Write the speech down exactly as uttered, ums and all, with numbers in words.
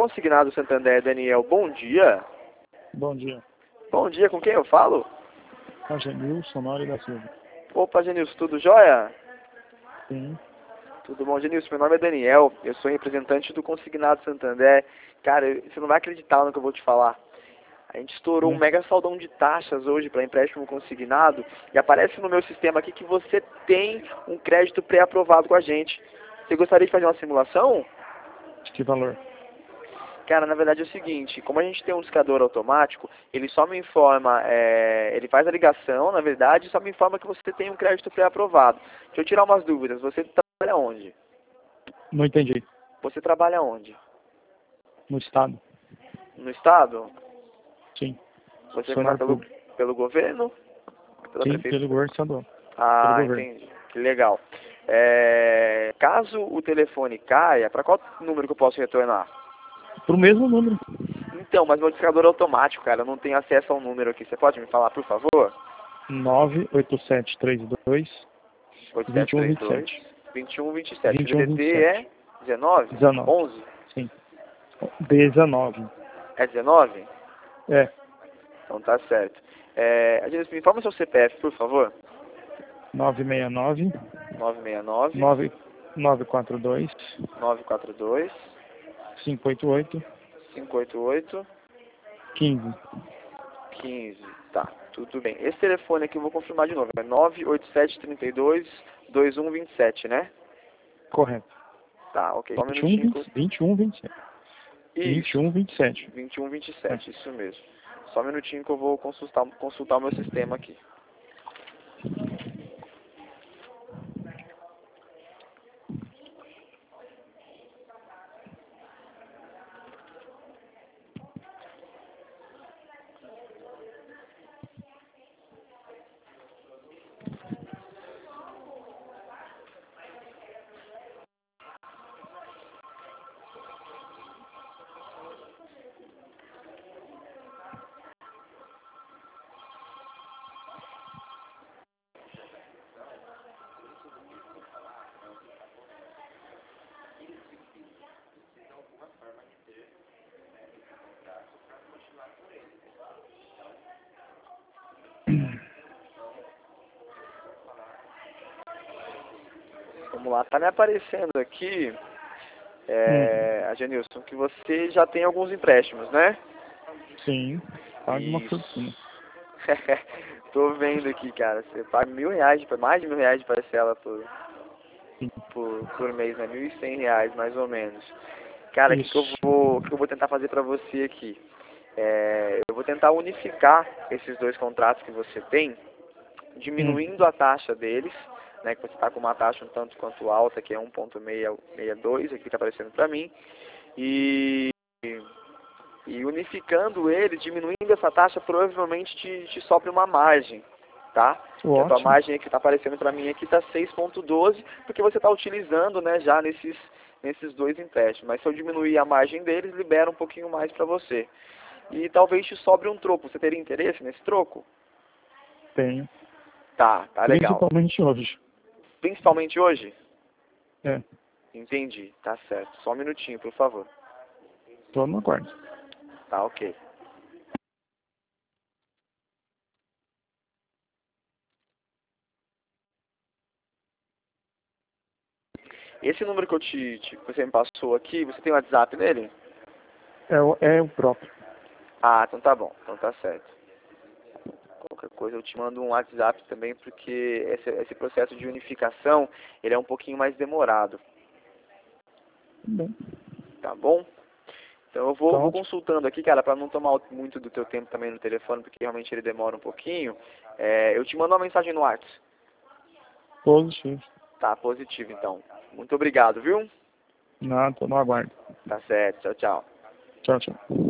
Consignado Santander, Daniel, bom dia. Bom dia. Bom dia, com quem eu falo? A Genilson Nori da Silva. Opa, Genilson, tudo jóia? Sim. Tudo bom, Genilson? Meu nome é Daniel, eu sou representante do Consignado Santander. Cara, você não vai acreditar no que eu vou te falar. A gente estourou um É. mega saldão de taxas hoje para empréstimo consignado e aparece no meu sistema aqui que você tem um crédito pré-aprovado com a gente. Você gostaria de fazer uma simulação? De que valor? Cara, na verdade é o seguinte, como a gente tem um discador automático, ele só me informa, é, ele faz a ligação, na verdade, e só me informa que você tem um crédito pré-aprovado. Deixa eu tirar umas dúvidas, você trabalha onde? Não entendi. Você trabalha onde? No estado? No estado? Sim. Você é Funcionário pelo, público. pelo governo? Pela Sim, pelo prefeitura? governo estadual. Pelo Ah, governo. entendi. Que legal. É, caso o telefone caia, para qual número que eu posso retornar? Pro mesmo número. Então, mas meu discador é automático, cara, eu não tenho acesso ao número aqui. Você pode me falar, por favor? nove oito sete três dois, oito dois sete um três dois dois, sete. vinte e um, vinte e sete. vinte e O um D D vinte e T é sete. dezenove? dezenove. onze? Sim. dezenove. É dezenove? É. Então tá certo. É, Agência, me informa seu C P F, por favor. nove seis nove, nove seis nove, nove nove quatro dois, nove quatro dois, cinco oito oito, cinco oito oito, quinze. quinze. Tá, tudo bem. Esse telefone aqui eu vou confirmar de novo. É nove oito sete três dois, dois um dois sete, né? Correto. Tá, ok. Só um vinte e um, minutinho. que eu- vinte, vinte e um, vinte e sete. vinte e Isso. um, vinte e sete. vinte e um, vinte e É. sete, isso mesmo. Só um minutinho que eu vou consultar, consultar o meu sistema aqui. Vamos lá, tá me aparecendo aqui, Hum. é, Agenilson, que você já tem alguns empréstimos, né? Sim. Paga uma Isso. fortuna. Tô vendo aqui, cara. Você paga mil reais, de- mais de mil reais de parcela por, Sim. por, por mês, né? Mil e cem reais, mais ou menos. Cara, o que, que eu Isso. vou, o que eu vou tentar fazer pra você aqui? É, eu vou tentar unificar esses dois contratos que você tem, Hum. diminuindo a taxa deles, né? Que você está com uma taxa um tanto quanto alta, que é um ponto seiscentos e sessenta e dois, aqui está aparecendo pra mim. E E unificando ele, diminuindo essa taxa, provavelmente te, te sopra uma margem, tá? Que a tua Ótimo. margem que está aparecendo para mim aqui está seis ponto doze, porque você está utilizando, né, já nesses, nesses dois empréstimos. Mas se eu diminuir a margem deles, libera um pouquinho mais para você. E talvez te sobre um troco. Você teria interesse nesse troco? Tenho. Tá, tá legal. Principalmente hoje. Principalmente hoje? É. Entendi, tá certo. Só um minutinho, por favor. Tô no aguardo. Tá, ok. Esse número que eu te, te, que você me passou aqui, você tem um WhatsApp nele? É, o- é o próprio. Ah, então tá bom, então tá certo. Qualquer coisa eu te mando um WhatsApp também, porque esse, esse processo de unificação, ele é um pouquinho mais demorado, Bom. tá bom? Então eu Tá vou, vou ótimo. consultando aqui, cara, para não tomar muito do teu tempo também no telefone, porque realmente ele demora um pouquinho. É, eu te mando uma mensagem no WhatsApp. Positivo. Tá, positivo então. Muito obrigado, viu? Não, tô no aguardo. Tá certo, tchau, tchau. Tchau, tchau.